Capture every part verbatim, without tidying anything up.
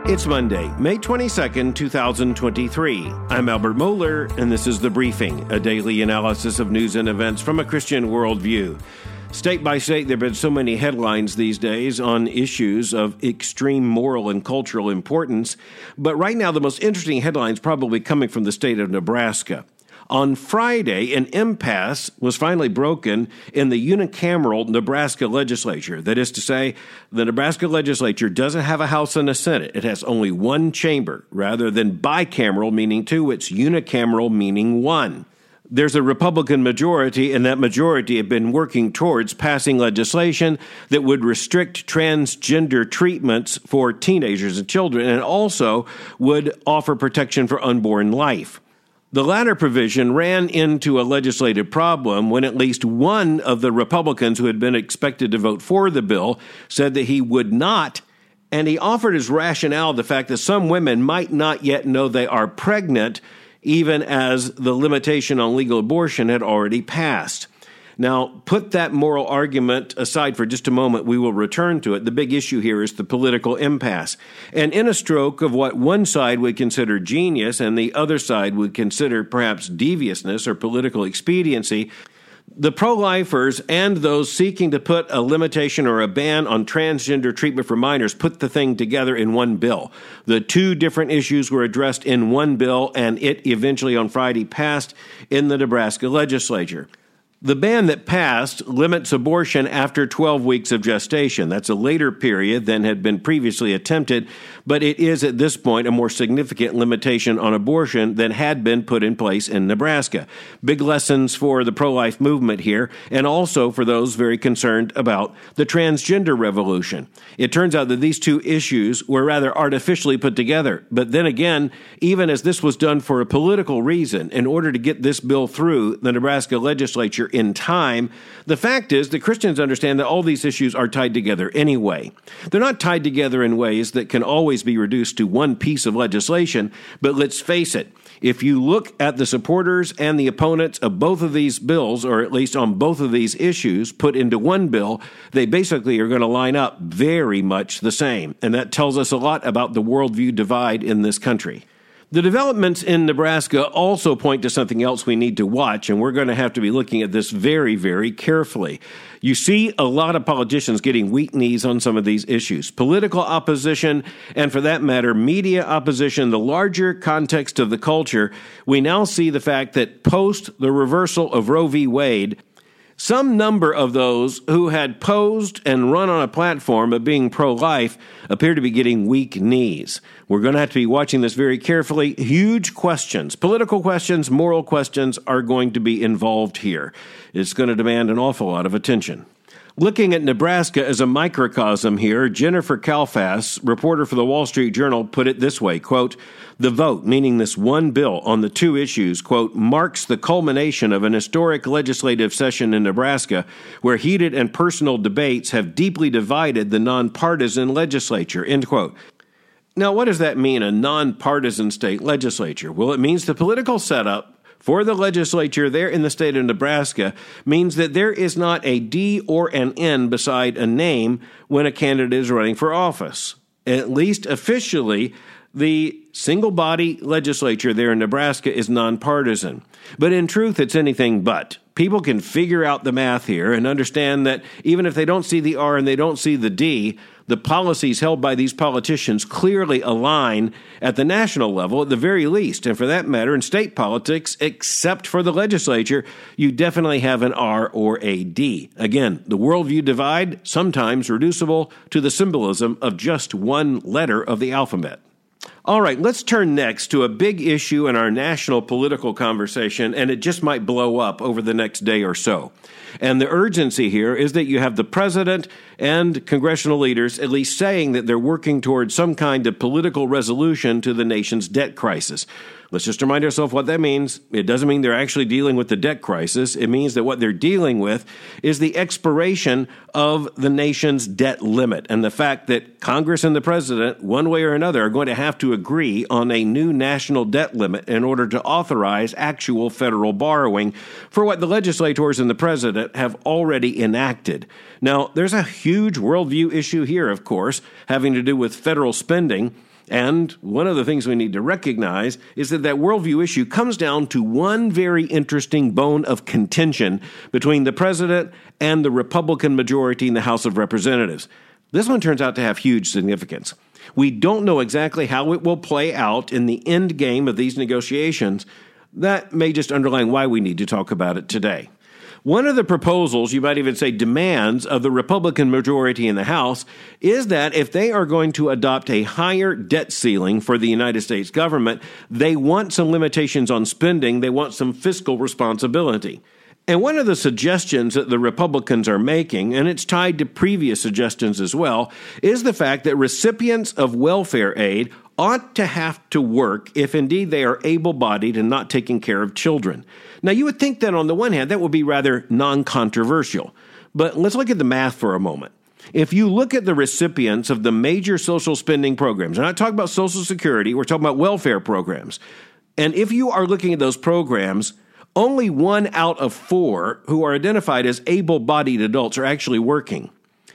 It's Monday, May twenty-second, twenty twenty-three. I'm Albert Mohler, and this is The Briefing, a daily analysis of news and events from a Christian worldview. State by state, there have been so many headlines these days on issues of extreme moral and cultural importance, but right now the most interesting headlines probably coming from the state of Nebraska. On Friday, an impasse was finally broken in the unicameral Nebraska legislature. That is to say, the Nebraska legislature doesn't have a House and a Senate. It has only one chamber. Rather than bicameral, meaning two, it's unicameral, meaning one. There's a Republican majority, and that majority have been working towards passing legislation that would restrict transgender treatments for teenagers and children, and also would offer protection for unborn life. The latter provision ran into a legislative problem when at least one of the Republicans who had been expected to vote for the bill said that he would not, and he offered as rationale the fact that some women might not yet know they are pregnant, even as the limitation on legal abortion had already passed. Now, put that moral argument aside for just a moment. We will return to it. The big issue here is the political impasse. And in a stroke of what one side would consider genius and the other side would consider perhaps deviousness or political expediency, the pro-lifers and those seeking to put a limitation or a ban on transgender treatment for minors put the thing together in one bill. The two different issues were addressed in one bill, and it eventually on Friday passed in the Nebraska legislature. The ban that passed limits abortion after twelve weeks of gestation. That's a later period than had been previously attempted, but it is at this point a more significant limitation on abortion than had been put in place in Nebraska. Big lessons for the pro-life movement here, and also for those very concerned about the transgender revolution. It turns out that these two issues were rather artificially put together. But then again, even as this was done for a political reason, in order to get this bill through the Nebraska legislature in time, the fact is that Christians understand that all these issues are tied together anyway. They're not tied together in ways that can always be reduced to one piece of legislation, but let's face it, if you look at the supporters and the opponents of both of these bills, or at least on both of these issues put into one bill, they basically are going to line up very much the same. And that tells us a lot about the worldview divide in this country. The developments in Nebraska also point to something else we need to watch, and we're going to have to be looking at this very, very carefully. You see a lot of politicians getting weak knees on some of these issues. Political opposition, and for that matter, media opposition, the larger context of the culture, we now see the fact that post the reversal of Roe v. Wade, some number of those who had posed and run on a platform of being pro-life appear to be getting weak knees. We're going to have to be watching this very carefully. Huge questions, political questions, moral questions are going to be involved here. It's going to demand an awful lot of attention. Looking at Nebraska as a microcosm here, Jennifer Kalfas, reporter for the Wall Street Journal, put it this way, quote, "The vote, meaning this one bill on the two issues, quote, marks the culmination of an historic legislative session in Nebraska where heated and personal debates have deeply divided the nonpartisan legislature," end quote. Now, what does that mean, a nonpartisan state legislature? Well, it means the political setup for the legislature there in the state of Nebraska means that there is not a D or an N beside a name when a candidate is running for office. At least officially, the single-body legislature there in Nebraska is nonpartisan. But in truth, it's anything but. People can figure out the math here and understand that even if they don't see the R and they don't see the D, the policies held by these politicians clearly align at the national level at the very least. And for that matter, in state politics, except for the legislature, you definitely have an R or a D. Again, the worldview divide, sometimes reducible to the symbolism of just one letter of the alphabet. All right, let's turn next to a big issue in our national political conversation, and it just might blow up over the next day or so. And the urgency here is that you have the president and congressional leaders at least saying that they're working towards some kind of political resolution to the nation's debt crisis. Let's just remind ourselves what that means. It doesn't mean they're actually dealing with the debt crisis. It means that what they're dealing with is the expiration of the nation's debt limit and the fact that Congress and the president, one way or another, are going to have to agree on a new national debt limit in order to authorize actual federal borrowing for what the legislators and the president have already enacted. Now, there's a huge worldview issue here, of course, having to do with federal spending. And one of the things we need to recognize is that that worldview issue comes down to one very interesting bone of contention between the president and the Republican majority in the House of Representatives. This one turns out to have huge significance. We don't know exactly how it will play out in the end game of these negotiations. That may just underline why we need to talk about it today. One of the proposals, you might even say demands, of the Republican majority in the House is that if they are going to adopt a higher debt ceiling for the United States government, they want some limitations on spending, they want some fiscal responsibility. And one of the suggestions that the Republicans are making, and it's tied to previous suggestions as well, is the fact that recipients of welfare aid ought to have to work if indeed they are able-bodied and not taking care of children. Now, you would think that on the one hand, that would be rather non-controversial. But let's look at the math for a moment. If you look at the recipients of the major social spending programs, and I talk about Social Security, we're talking about welfare programs, and if you are looking at those programs, only one out of four who are identified as able-bodied adults are actually working.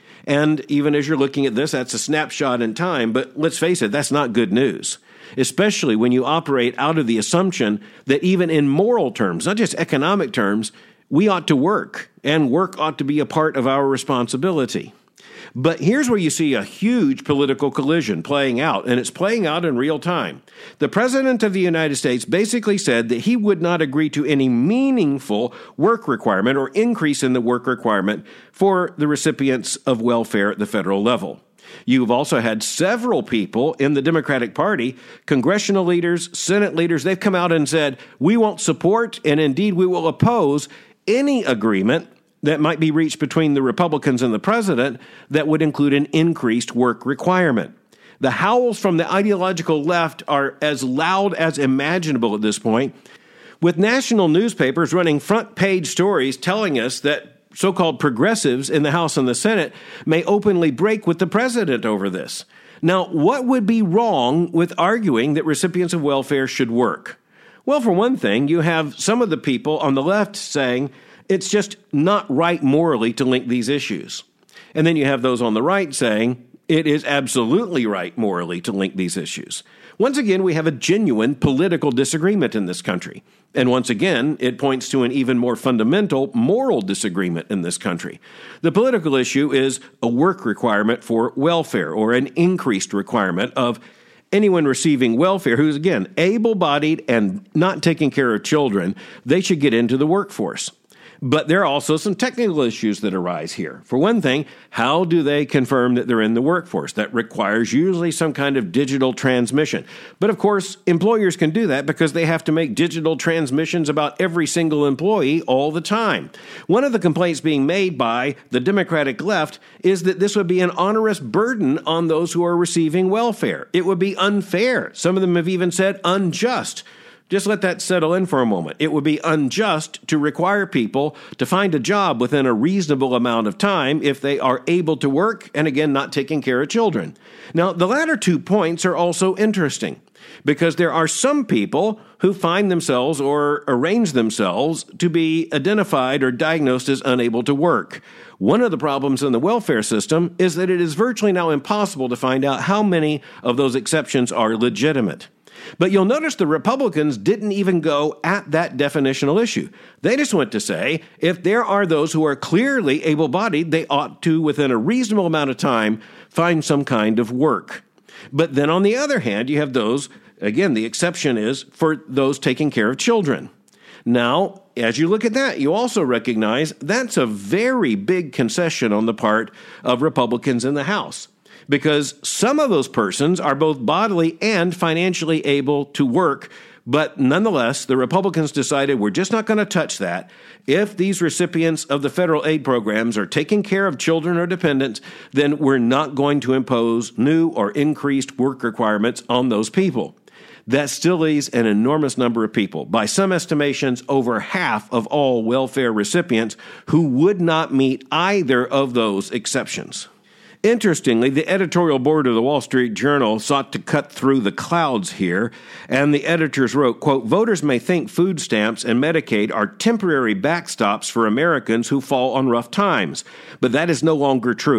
And even as you're looking at this, that's a snapshot in time, but let's face it, that's not good news, especially when you operate out of the assumption that even in moral terms, not just economic terms, we ought to work, and work ought to be a part of our responsibility. But here's where you see a huge political collision playing out, and it's playing out in real time. The President of the United States basically said that he would not agree to any meaningful work requirement or increase in the work requirement for the recipients of welfare at the federal level. You've also had several people in the Democratic Party, congressional leaders, Senate leaders, they've come out and said, we won't support, and indeed we will oppose any agreement that might be reached between the Republicans and the president that would include an increased work requirement. The howls from the ideological left are as loud as imaginable at this point, with national newspapers running front-page stories telling us that so-called progressives in the House and the Senate may openly break with the president over this. Now, what would be wrong with arguing that recipients of welfare should work? Well, for one thing, you have some of the people on the left saying it's just not right morally to link these issues. And then you have those on the right saying it is absolutely right morally to link these issues. Once again, we have a genuine political disagreement in this country. And once again, it points to an even more fundamental moral disagreement in this country. The political issue is a work requirement for welfare, or an increased requirement of anyone receiving welfare who's, again, able-bodied and not taking care of children. They should get into the workforce. But there are also some technical issues that arise here. For one thing, how do they confirm that they're in the workforce? That requires usually some kind of digital transmission. But of course, employers can do that because they have to make digital transmissions about every single employee all the time. One of the complaints being made by the Democratic left is that this would be an onerous burden on those who are receiving welfare. It would be unfair. Some of them have even said unjust. Just let that settle in for a moment. It would be unjust to require people to find a job within a reasonable amount of time if they are able to work and, again, not taking care of children. Now, the latter two points are also interesting because there are some people who find themselves or arrange themselves to be identified or diagnosed as unable to work. One of the problems in the welfare system is that it is virtually now impossible to find out how many of those exceptions are legitimate. But you'll notice the Republicans didn't even go at that definitional issue. They just went to say, if there are those who are clearly able-bodied, they ought to, within a reasonable amount of time, find some kind of work. But then on the other hand, you have those, again, the exception is for those taking care of children. Now, as you look at that, you also recognize that's a very big concession on the part of Republicans in the House. Because some of those persons are both bodily and financially able to work, but nonetheless, the Republicans decided we're just not going to touch that. If these recipients of the federal aid programs are taking care of children or dependents, then we're not going to impose new or increased work requirements on those people. That still leaves an enormous number of people, by some estimations, over half of all welfare recipients, who would not meet either of those exceptions. Interestingly, the editorial board of the Wall Street Journal sought to cut through the clouds here, and the editors wrote, quote, voters may think food stamps and Medicaid are temporary backstops for Americans who fall on rough times, but that is no longer true.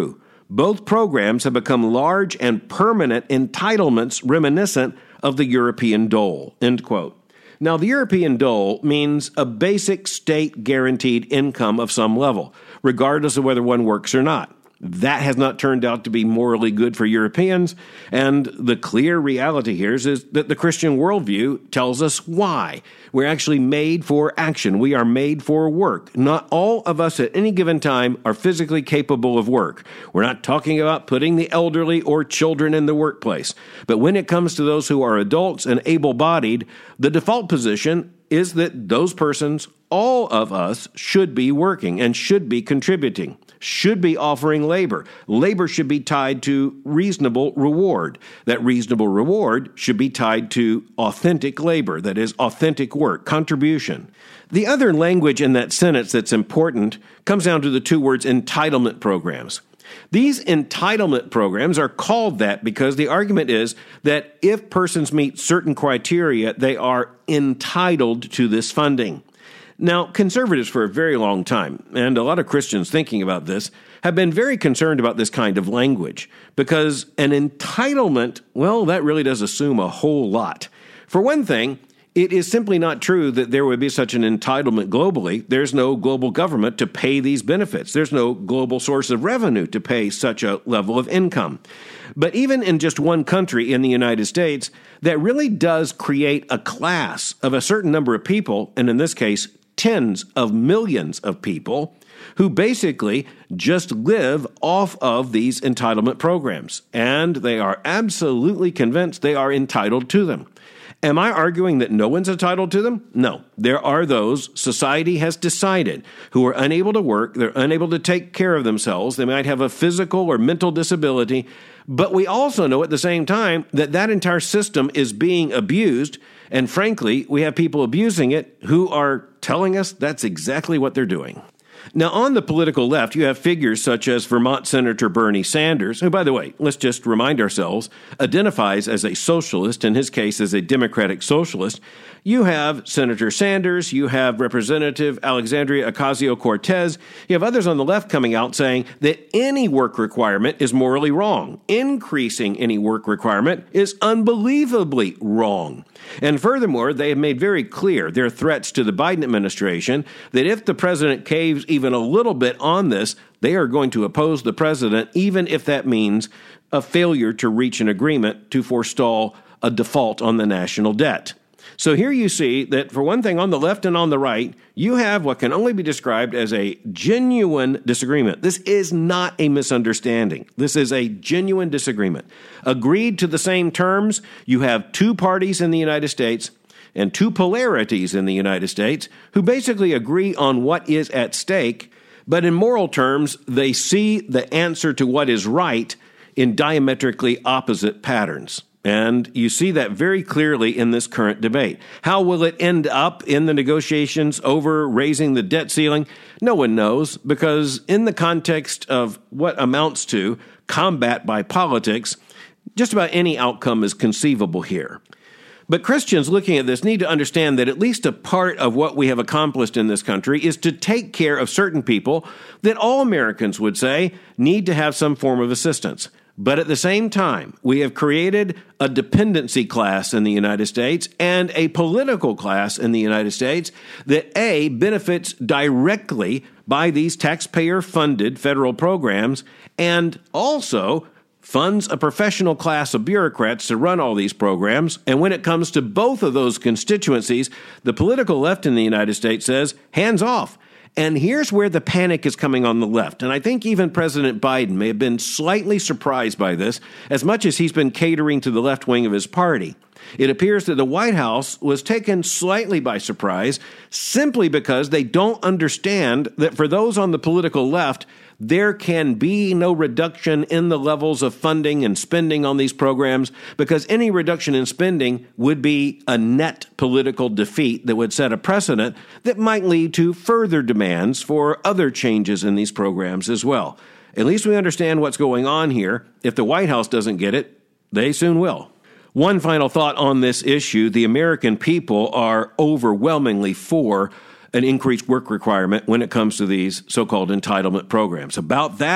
both programs have become large and permanent entitlements reminiscent of the European dole, end quote. Now, the European dole means a basic state-guaranteed income of some level, regardless of whether one works or not. That has not turned out to be morally good for Europeans, and the clear reality here is, is that the Christian worldview tells us why. We're actually made for action. We are made for work. Not all of us at any given time are physically capable of work. We're not talking about putting the elderly or children in the workplace. But when it comes to those who are adults and able-bodied, the default position is that those persons, all of us, should be working and should be contributing, should be offering labor. Labor should be tied to reasonable reward. That reasonable reward should be tied to authentic labor, that is, authentic work, contribution. The other language in that sentence that's important comes down to the two words entitlement programs. These entitlement programs are called that because the argument is that if persons meet certain criteria, they are entitled to this funding. Now, conservatives for a very long time, and a lot of Christians thinking about this, have been very concerned about this kind of language because an entitlement, well, that really does assume a whole lot. For one thing, it is simply not true that there would be such an entitlement globally. There's no global government to pay these benefits. There's no global source of revenue to pay such a level of income. But even in just one country in the United States, that really does create a class of a certain number of people, and in this case, tens of millions of people, who basically just live off of these entitlement programs. And they are absolutely convinced they are entitled to them. Am I arguing that no one's entitled to them? No. There are those society has decided who are unable to work, they're unable to take care of themselves, they might have a physical or mental disability, but we also know at the same time that that entire system is being abused, and frankly, we have people abusing it who are telling us that's exactly what they're doing. Now, on the political left, you have figures such as Vermont Senator Bernie Sanders, who, by the way, let's just remind ourselves, identifies as a socialist, in his case as a democratic socialist. You have Senator Sanders, you have Representative Alexandria Ocasio-Cortez, you have others on the left coming out saying that any work requirement is morally wrong. Increasing any work requirement is unbelievably wrong. And furthermore, they have made very clear their threats to the Biden administration that if the president caves even a little bit on this, they are going to oppose the president, even if that means a failure to reach an agreement to forestall a default on the national debt. So here you see that, for one thing, on the left and on the right, you have what can only be described as a genuine disagreement. This is not a misunderstanding. This is a genuine disagreement. Agreed to the same terms, you have two parties in the United States and two polarities in the United States who basically agree on what is at stake, but in moral terms, they see the answer to what is right in diametrically opposite patterns. And you see that very clearly in this current debate. How will it end up in the negotiations over raising the debt ceiling? No one knows, because in the context of what amounts to combat by politics, just about any outcome is conceivable here. But Christians looking at this need to understand that at least a part of what we have accomplished in this country is to take care of certain people that all Americans would say need to have some form of assistance. But at the same time, we have created a dependency class in the United States and a political class in the United States that, A, benefits directly by these taxpayer-funded federal programs and also funds a professional class of bureaucrats to run all these programs. And when it comes to both of those constituencies, the political left in the United States says, hands off. And here's where the panic is coming on the left. And I think even President Biden may have been slightly surprised by this, as much as he's been catering to the left wing of his party. It appears that the White House was taken slightly by surprise simply because they don't understand that for those on the political left, there can be no reduction in the levels of funding and spending on these programs, because any reduction in spending would be a net political defeat that would set a precedent that might lead to further demands for other changes in these programs as well. At least we understand what's going on here. If the White House doesn't get it, they soon will. One final thought on this issue: the American people are overwhelmingly for an increased work requirement when it comes to these so-called entitlement programs. About that,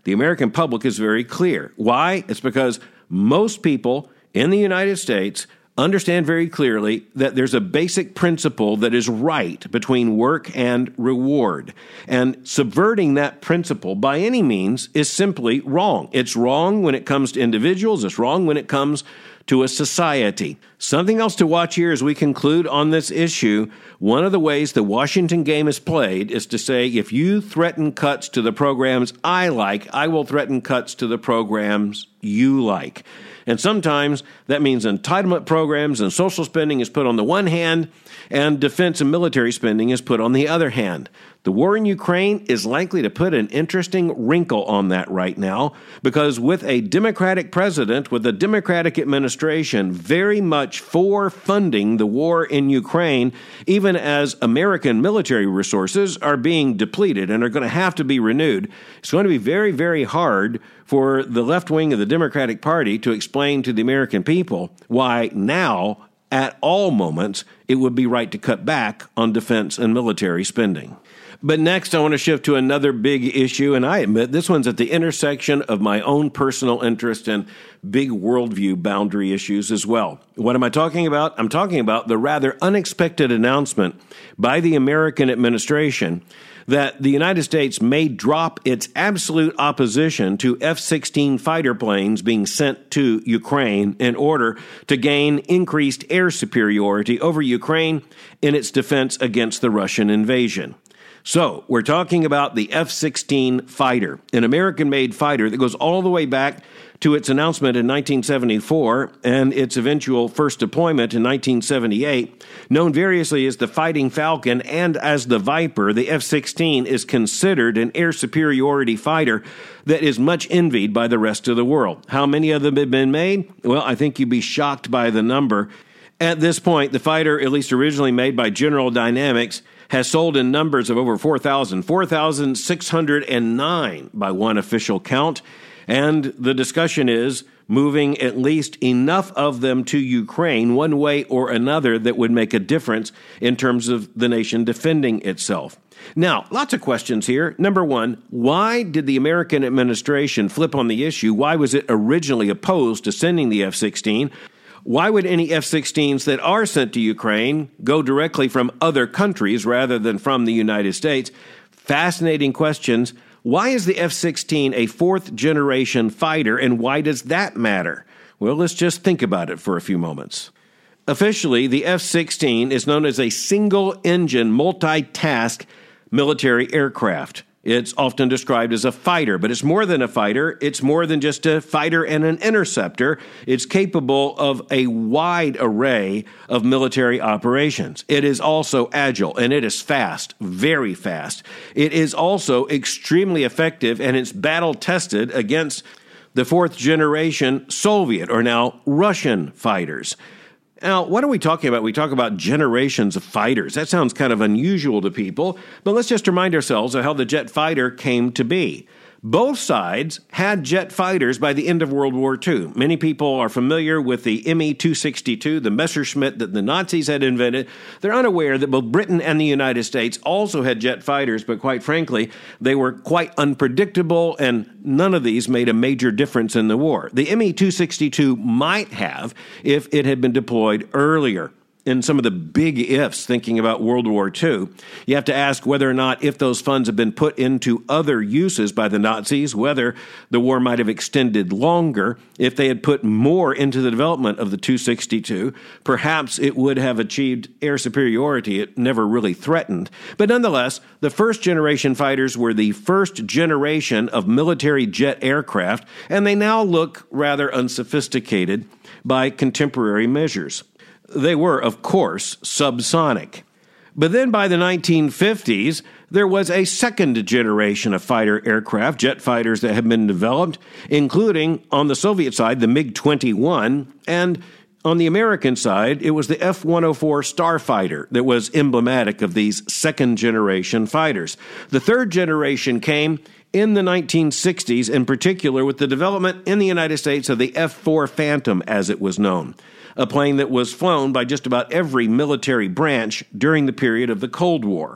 The American public is very clear. Why? It's because most people in the United States understand very clearly that there's a basic principle that is right between work and reward. And subverting that principle by any means is simply wrong. It's wrong when it comes to individuals. It's wrong when it comes to a society. Something else to watch here as we conclude on this issue. One of the ways the Washington game is played is to say, if you threaten cuts to the programs I like, I will threaten cuts to the programs you like. And sometimes that means entitlement programs and social spending is put on the one hand, and defense and military spending is put on the other hand. The war in Ukraine is likely to put an interesting wrinkle on that right now, because with a Democratic president, with a Democratic administration very much for funding the war in Ukraine, even as American military resources are being depleted and are going to have to be renewed, it's going to be very, very hard for the left wing of the Democratic Party to explain to the American people why now, at all moments, it would be right to cut back on defense and military spending. But next, I want to shift to another big issue, and I admit this one's at the intersection of my own personal interest and big worldview boundary issues as well. What am I talking about? I'm talking about the rather unexpected announcement by the American administration that the United States may drop its absolute opposition to F sixteen fighter planes being sent to Ukraine in order to gain increased air superiority over Ukraine in its defense against the Russian invasion. So, we're talking about the F sixteen fighter, an American-made fighter that goes all the way back to its announcement in nineteen seventy-four and its eventual first deployment in nineteen seventy-eight. Known variously as the Fighting Falcon and as the Viper, the F sixteen is considered an air superiority fighter that is much envied by the rest of the world. How many of them have been made? Well, I think you'd be shocked by the number. At this point, the fighter, at least originally made by General Dynamics, has sold in numbers of over four thousand, four thousand six hundred nine by one official count, and the discussion is moving at least enough of them to Ukraine one way or another that would make a difference in terms of the nation defending itself. Now, lots of questions here. Number one, why did the American administration flip on the issue? Why was it originally opposed to sending the F sixteen? Why would any F sixteens that are sent to Ukraine go directly from other countries rather than from the United States? Fascinating questions. Why is the F sixteen a fourth-generation fighter, and why does that matter? Well, let's just think about it for a few moments. Officially, the F sixteen is known as a single-engine, multitask military aircraft. It's often described as a fighter, but it's more than a fighter. It's more than just a fighter and an interceptor. It's capable of a wide array of military operations. It is also agile, and it is fast, very fast. It is also extremely effective, and it's battle-tested against the fourth-generation Soviet, or now Russian, fighters. Now, what are we talking about? We talk about generations of fighters. That sounds kind of unusual to people, but let's just remind ourselves of how the jet fighter came to be. Both sides had jet fighters by the end of World War Two. Many people are familiar with the M E two sixty-two, the Messerschmitt that the Nazis had invented. They're unaware that both Britain and the United States also had jet fighters, but quite frankly, they were quite unpredictable, and none of these made a major difference in the war. The M E two sixty-two might have if it had been deployed earlier. In some of the big ifs, thinking about World War Two, you have to ask whether or not, if those funds have been put into other uses by the Nazis, whether the war might have extended longer. If they had put more into the development of the two sixty-two, perhaps it would have achieved air superiority it never really threatened. But nonetheless, the first generation fighters were the first generation of military jet aircraft, and they now look rather unsophisticated by contemporary measures. They were, of course, subsonic. But then by the nineteen fifties, there was a second generation of fighter aircraft, jet fighters that had been developed, including, on the Soviet side, the MiG twenty-one, and on the American side, it was the F one oh four Starfighter that was emblematic of these second-generation fighters. The third generation came in the nineteen sixties, in particular with the development in the United States of the F four Phantom, as it was known, a plane that was flown by just about every military branch during the period of the Cold War.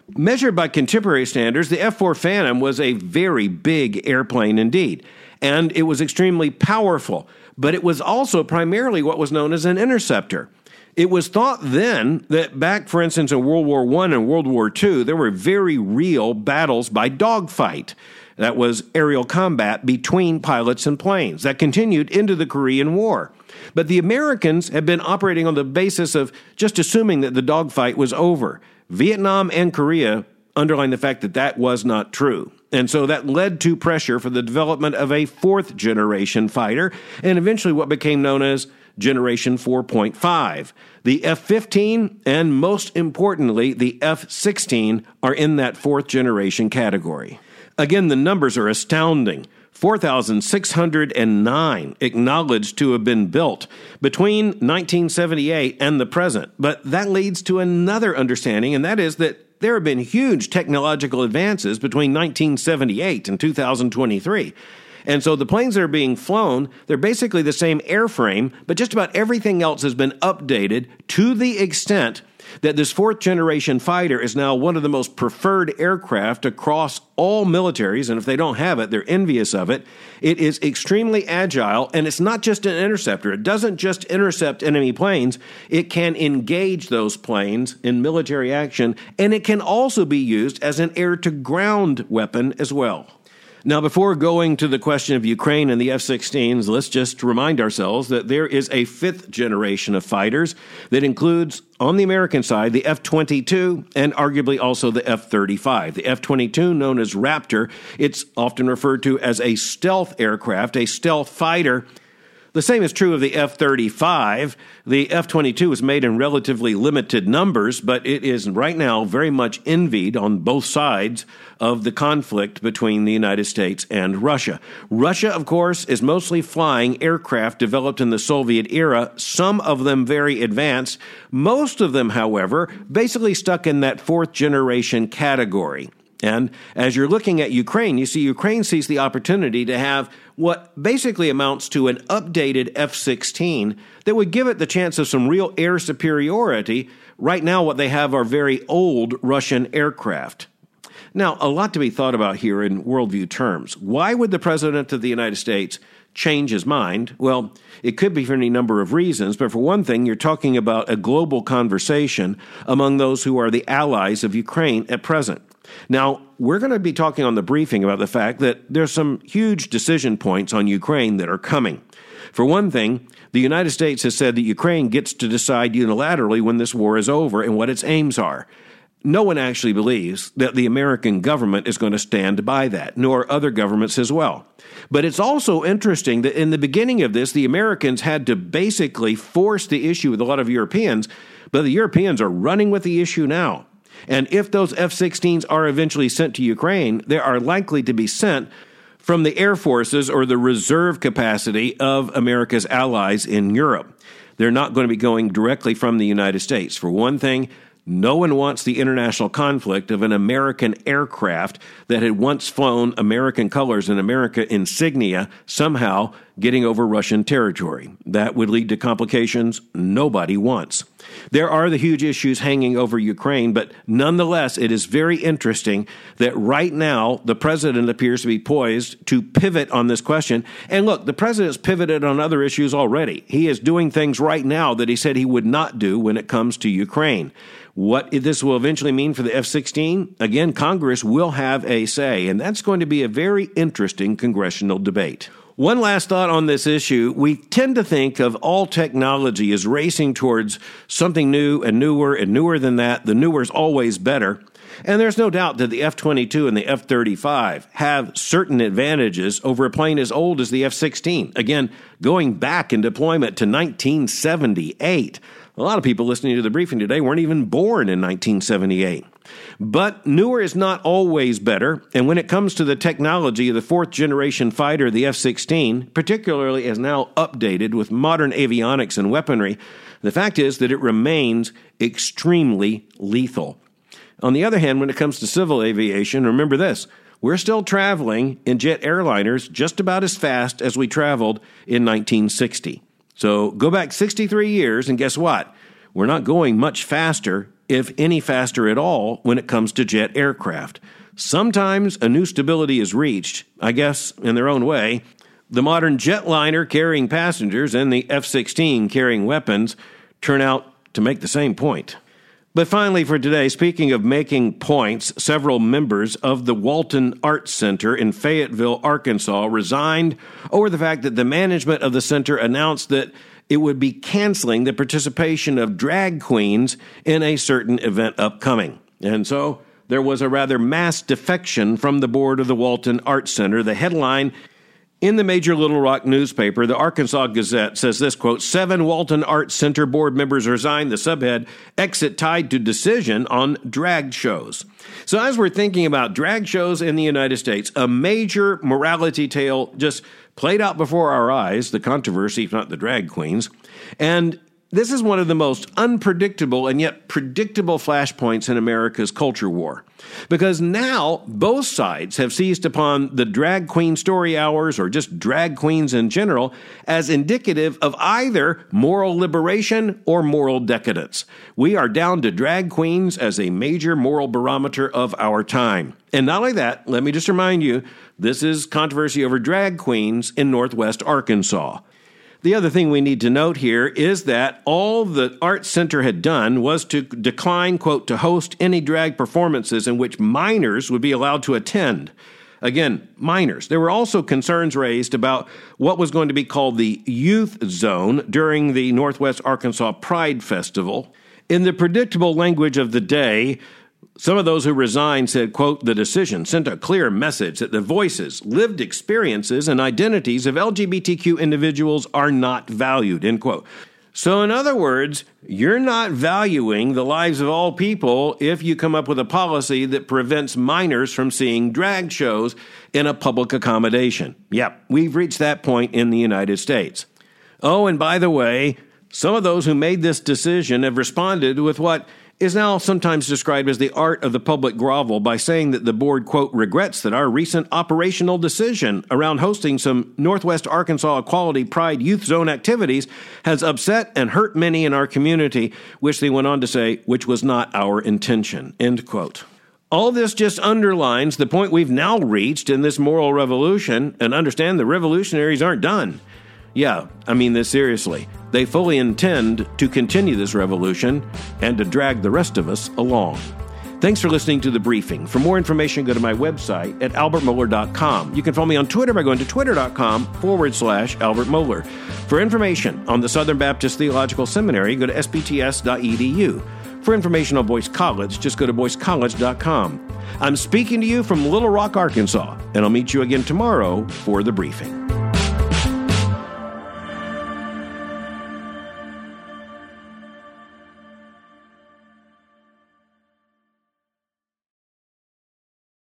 Measured by contemporary standards, the F four Phantom was a very big airplane indeed, and it was extremely powerful, but it was also primarily what was known as an interceptor. It was thought then that back, for instance, in World War One and World War Two, there were very real battles by dogfight. That was aerial combat between pilots and planes. That continued into the Korean War. But the Americans had been operating on the basis of just assuming that the dogfight was over. Vietnam and Korea underlined the fact that that was not true. And so that led to pressure for the development of a fourth-generation fighter, and eventually what became known as Generation four point five. The F fifteen, and most importantly, the F sixteen, are in that fourth-generation category. Again, the numbers are astounding. four thousand six hundred nine acknowledged to have been built between nineteen seventy-eight and the present. But that leads to another understanding, and that is that there have been huge technological advances between nineteen seventy-eight and two thousand twenty-three. And so the planes that are being flown, they're basically the same airframe, but just about everything else has been updated to the extent that this fourth-generation fighter is now one of the most preferred aircraft across all militaries, and if they don't have it, they're envious of it. It is extremely agile, and it's not just an interceptor. It doesn't just intercept enemy planes. It can engage those planes in military action, and it can also be used as an air-to-ground weapon as well. Now, before going to the question of Ukraine and the F sixteens, let's just remind ourselves that there is a fifth generation of fighters that includes, on the American side, the F twenty-two and arguably also the F thirty-five. The F twenty-two, known as Raptor, it's often referred to as a stealth aircraft, a stealth fighter. The same is true of the F thirty-five. The F twenty-two is made in relatively limited numbers, but it is right now very much envied on both sides of the conflict between the United States and Russia. Russia, of course, is mostly flying aircraft developed in the Soviet era, some of them very advanced, most of them, however, basically stuck in that fourth generation category. And as you're looking at Ukraine, you see Ukraine sees the opportunity to have what basically amounts to an updated F sixteen that would give it the chance of some real air superiority. Right now, what they have are very old Russian aircraft. Now, a lot to be thought about here in worldview terms. Why would the President of the United States change his mind? Well, it could be for any number of reasons, but for one thing, you're talking about a global conversation among those who are the allies of Ukraine at present. Now, we're going to be talking on the briefing about the fact that there's some huge decision points on Ukraine that are coming. For one thing, the United States has said that Ukraine gets to decide unilaterally when this war is over and what its aims are. No one actually believes that the American government is going to stand by that, nor other governments as well. But it's also interesting that in the beginning of this, the Americans had to basically force the issue with a lot of Europeans, but the Europeans are running with the issue now. And if those F sixteens are eventually sent to Ukraine, they are likely to be sent from the air forces or the reserve capacity of America's allies in Europe. They're not going to be going directly from the United States. For one thing, no one wants the international conflict of an American aircraft that had once flown American colors and American insignia somehow getting over Russian territory. That would lead to complications nobody wants. There are the huge issues hanging over Ukraine, but nonetheless, it is very interesting that right now the president appears to be poised to pivot on this question. And look, the president's pivoted on other issues already. He is doing things right now that he said he would not do when it comes to Ukraine. What this will eventually mean for the F sixteen, again, Congress will have a say, and that's going to be a very interesting congressional debate. One last thought on this issue. We tend to think of all technology as racing towards something new and newer and newer than that. The newer is always better. And there's no doubt that the F twenty-two and the F thirty-five have certain advantages over a plane as old as the F sixteen. Again, going back in deployment to nineteen seventy-eight. A lot of people listening to the briefing today weren't even born in nineteen seventy-eight. But newer is not always better, and when it comes to the technology of the fourth-generation fighter, the F sixteen, particularly as now updated with modern avionics and weaponry, the fact is that it remains extremely lethal. On the other hand, when it comes to civil aviation, remember this, we're still traveling in jet airliners just about as fast as we traveled in nineteen sixty. So go back sixty-three years, and guess what? We're not going much faster if any faster at all, when it comes to jet aircraft. Sometimes a new stability is reached, I guess, in their own way. The modern jetliner carrying passengers and the F sixteen carrying weapons turn out to make the same point. But finally for today, speaking of making points, several members of the Walton Arts Center in Fayetteville, Arkansas, resigned over the fact that the management of the center announced that it would be canceling the participation of drag queens in a certain event upcoming. And so there was a rather mass defection from the board of the Walton Arts Center. The headline in the major Little Rock newspaper, the Arkansas Gazette, says this, quote, seven Walton Arts Center board members resign. The subhead, exit tied to decision on drag shows. So as we're thinking about drag shows in the United States, a major morality tale just played out before our eyes, the controversy, if not the drag queens. And this is one of the most unpredictable and yet predictable flashpoints in America's culture war. Because now both sides have seized upon the drag queen story hours, or just drag queens in general, as indicative of either moral liberation or moral decadence. We are down to drag queens as a major moral barometer of our time. And not only that, let me just remind you, this is controversy over drag queens in Northwest Arkansas. The other thing we need to note here is that all the Arts Center had done was to decline, quote, to host any drag performances in which minors would be allowed to attend. Again, minors. There were also concerns raised about what was going to be called the Youth Zone during the Northwest Arkansas Pride Festival. In the predictable language of the day, some of those who resigned said, quote, the decision sent a clear message that the voices, lived experiences, and identities of L G B T Q individuals are not valued, end quote. So in other words, you're not valuing the lives of all people if you come up with a policy that prevents minors from seeing drag shows in a public accommodation. Yep, we've reached that point in the United States. Oh, and by the way, some of those who made this decision have responded with what is now sometimes described as the art of the public grovel by saying that the board, quote, regrets that our recent operational decision around hosting some Northwest Arkansas Equality Pride Youth Zone activities has upset and hurt many in our community, which they went on to say, which was not our intention, end quote. All this just underlines the point we've now reached in this moral revolution, and understand the revolutionaries aren't done. Yeah, I mean this seriously. They fully intend to continue this revolution and to drag the rest of us along. Thanks for listening to The Briefing. For more information, go to my website at albert mohler dot com. You can follow me on Twitter by going to twitter.com forward slash Albert Mohler. For information on the Southern Baptist Theological Seminary, go to s b t s dot e d u. For information on Boyce College, just go to boyce college dot com. I'm speaking to you from Little Rock, Arkansas, and I'll meet you again tomorrow for The Briefing.